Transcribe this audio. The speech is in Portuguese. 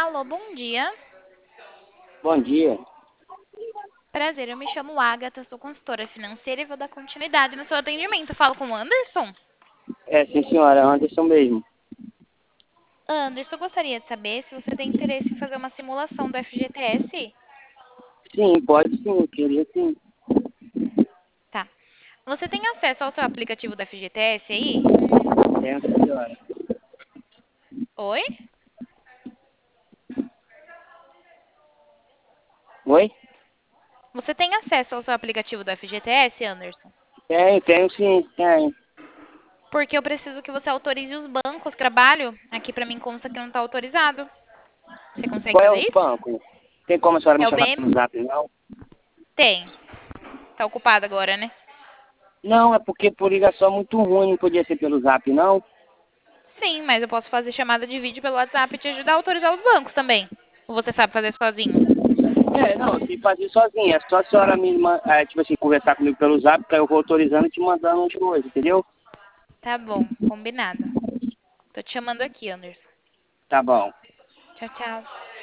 Alô, bom dia. Bom dia. Prazer, eu me chamo Agatha, sou consultora financeira e vou dar continuidade no seu atendimento. Falo com o Anderson? Sim senhora, Anderson mesmo. Anderson, eu gostaria de saber se você tem interesse em fazer uma simulação do FGTS. Sim, pode sim, queria sim. Tá. Você tem acesso ao seu aplicativo do FGTS aí? Tenho, senhora. Oi? Oi? Você tem acesso ao seu aplicativo do FGTS, Anderson? Tenho sim, tenho. Porque eu preciso que você autorize os bancos que trabalho. Aqui pra mim consta que não está autorizado. Você consegue Qual é fazer o isso? banco? Tem como a senhora me É o chamar BM? no zap, não? Tem. Tá ocupado agora, né? Não, é porque por ligação é muito ruim, não podia ser pelo zap, não? Sim, mas eu posso fazer chamada de vídeo pelo WhatsApp e te ajudar a autorizar os bancos também. Ou você sabe fazer sozinho? Não, eu sei fazer sozinha. É só a senhora tipo assim, conversar comigo pelo zap, que aí eu vou autorizando e te mandando as coisas, entendeu? Tá bom, combinado. Tô te chamando aqui, Anderson. Tá bom. Tchau, tchau.